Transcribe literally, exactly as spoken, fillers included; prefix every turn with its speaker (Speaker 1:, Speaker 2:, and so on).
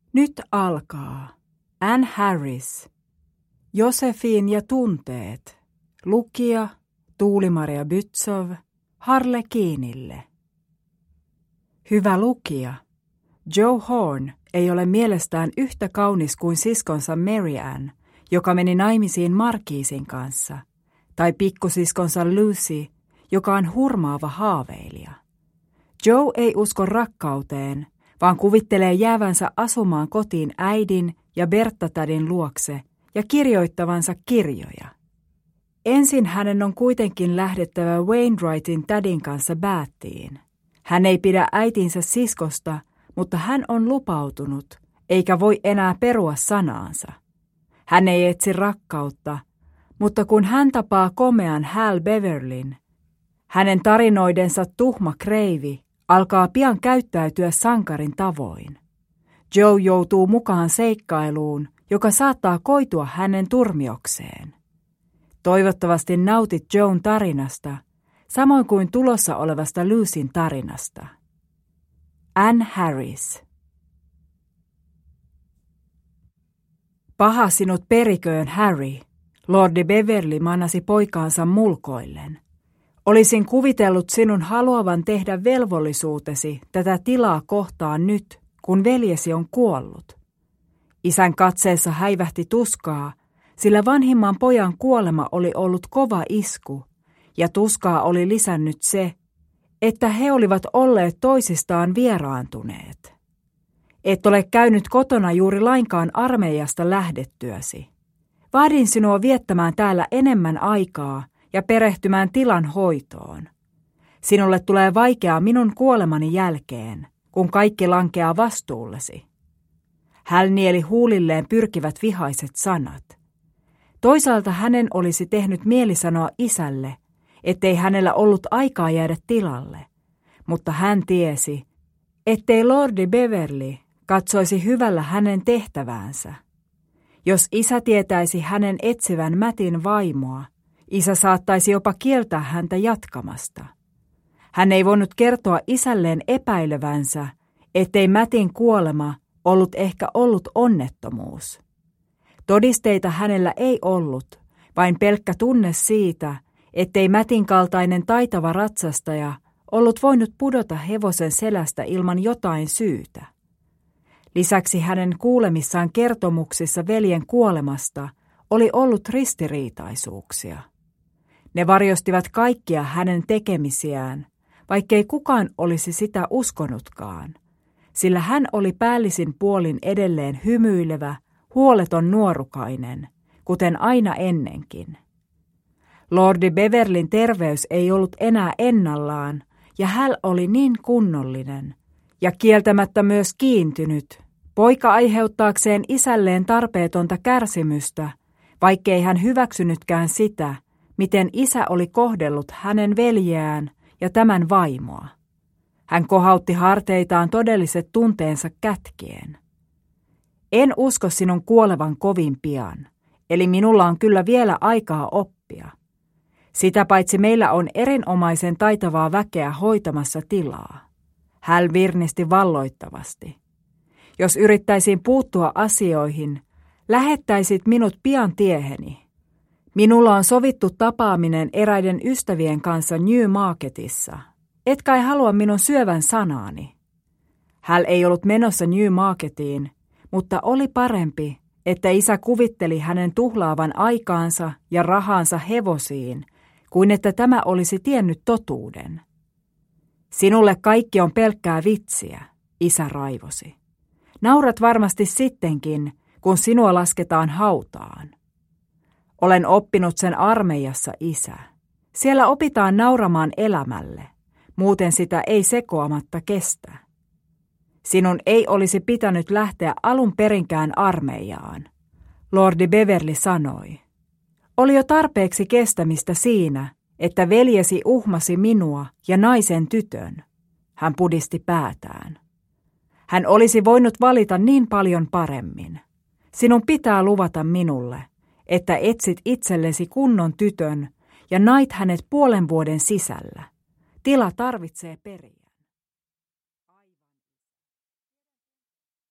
Speaker 1: Nyt alkaa. Anne Harris. Josefin ja tunteet. Lukija Tuuli-Maria Bützov. Harlekiinille. Hyvä lukija. Joe Horn ei ole mielestään yhtä kaunis kuin siskonsa Mary Ann, joka meni naimisiin markiisin kanssa, tai pikkusiskonsa Lucy, joka on hurmaava haaveilija. Joe ei usko rakkauteen, vaan kuvittelee jäävänsä asumaan kotiin äidin ja Bertta-tädin luokse ja kirjoittavansa kirjoja. Ensin hänen on kuitenkin lähdettävä Wainwrightin tädin kanssa Bathiin. Hän ei pidä äitinsä siskosta, mutta hän on lupautunut, eikä voi enää perua sanaansa. Hän ei etsi rakkautta, mutta kun hän tapaa komean Hal Beverlyn, hänen tarinoidensa tuhma kreivi alkaa pian käyttäytyä sankarin tavoin. Joe joutuu mukaan seikkailuun, joka saattaa koitua hänen turmiokseen. Toivottavasti nautit Joen tarinasta, samoin kuin tulossa olevasta Lucyn tarinasta. Anne Harris. Paha sinut periköön, Harry, lordi Beverly manasi poikaansa mulkoillen. Olisin kuvitellut sinun haluavan tehdä velvollisuutesi tätä tilaa kohtaan nyt, kun veljesi on kuollut. Isän katseessa häivähti tuskaa, sillä vanhimman pojan kuolema oli ollut kova isku, ja tuskaa oli lisännyt se, että he olivat olleet toisistaan vieraantuneet. Et ole käynyt kotona juuri lainkaan armeijasta lähdettyäsi. Vaadin sinua viettämään täällä enemmän aikaa ja perehtymään tilan hoitoon. Sinulle tulee vaikeaa minun kuolemani jälkeen, kun kaikki lankeaa vastuullesi. Hal nieli huulilleen pyrkivät vihaiset sanat. Toisaalta hänen olisi tehnyt mieli sanoa isälle, ettei hänellä ollut aikaa jäädä tilalle, mutta hän tiesi, ettei lordi Beverly katsoisi hyvällä hänen tehtäväänsä. Jos isä tietäisi hänen etsivän Mattin vaimoa, isä saattaisi jopa kieltää häntä jatkamasta. Hän ei voinut kertoa isälleen epäilevänsä, ettei Mattin kuolema ollut ehkä ollut onnettomuus. Todisteita hänellä ei ollut, vain pelkkä tunne siitä, ettei Mattin kaltainen taitava ratsastaja ollut voinut pudota hevosen selästä ilman jotain syytä. Lisäksi hänen kuulemissaan kertomuksissa veljen kuolemasta oli ollut ristiriitaisuuksia. Ne varjostivat kaikkia hänen tekemisiään, vaikkei kukaan olisi sitä uskonutkaan, sillä hän oli päällisin puolin edelleen hymyilevä, huoleton nuorukainen, kuten aina ennenkin. Lordi Beverlyn terveys ei ollut enää ennallaan, ja Hal oli niin kunnollinen, ja kieltämättä myös kiintynyt, poika aiheuttaakseen isälleen tarpeetonta kärsimystä, vaikkei hän hyväksynytkään sitä, miten isä oli kohdellut hänen veljeään ja tämän vaimoa. Hän kohautti harteitaan todelliset tunteensa kätkien. En usko sinun kuolevan kovin pian, eli minulla on kyllä vielä aikaa oppia. Sitä paitsi meillä on erinomaisen taitavaa väkeä hoitamassa tilaa. Hal virnisti valloittavasti. Jos yrittäisin puuttua asioihin, lähettäisit minut pian tieheni. Minulla on sovittu tapaaminen eräiden ystävien kanssa Newmarketissa. Et kai halua minun syövän sanaani. Hal ei ollut menossa Newmarketiin, mutta oli parempi, että isä kuvitteli hänen tuhlaavan aikaansa ja rahansa hevosiin, kuin että tämä olisi tiennyt totuuden. Sinulle kaikki on pelkkää vitsiä, isä raivosi. Naurat varmasti sittenkin, kun sinua lasketaan hautaan. Olen oppinut sen armeijassa, isä. Siellä opitaan nauramaan elämälle, muuten sitä ei sekoamatta kestä. Sinun ei olisi pitänyt lähteä alun perinkään armeijaan, lordi Beverly sanoi. Oli jo tarpeeksi kestämistä siinä, että veljesi uhmasi minua ja naisen tytön. Hän pudisti päätään. Hän olisi voinut valita niin paljon paremmin. Sinun pitää luvata minulle, että etsit itsellesi kunnon tytön ja nait hänet puolen vuoden sisällä. Tila tarvitsee periä.